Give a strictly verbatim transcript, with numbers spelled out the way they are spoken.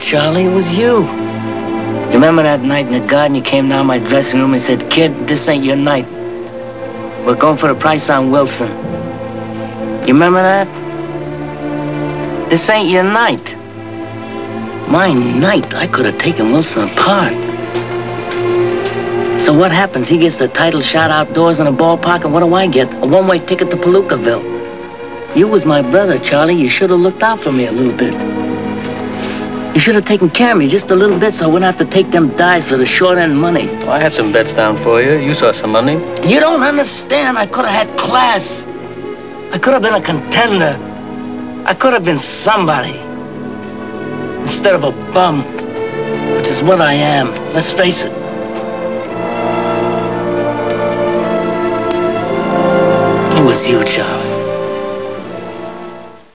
Charlie, it was you. You remember that night in the garden? You came down my dressing room and said, "Kid, this ain't your night. We're going for the price on Wilson." You remember that? This ain't your night. My night, I could have taken Wilson apart. So what happens? He gets the title shot outdoors in a ballpark, and what do I get? A one-way ticket to Palookaville. You was my brother, Charlie. You should have looked out for me a little bit. You should have taken care of me just a little bit so I wouldn't have to take them dives for the short-end money. Well, I had some bets down for you. You saw some money. You don't understand. I could have had class. I could have been a contender. I could have been somebody. Instead of a bum, which is what I am. Let's face it. It was you, Charlie.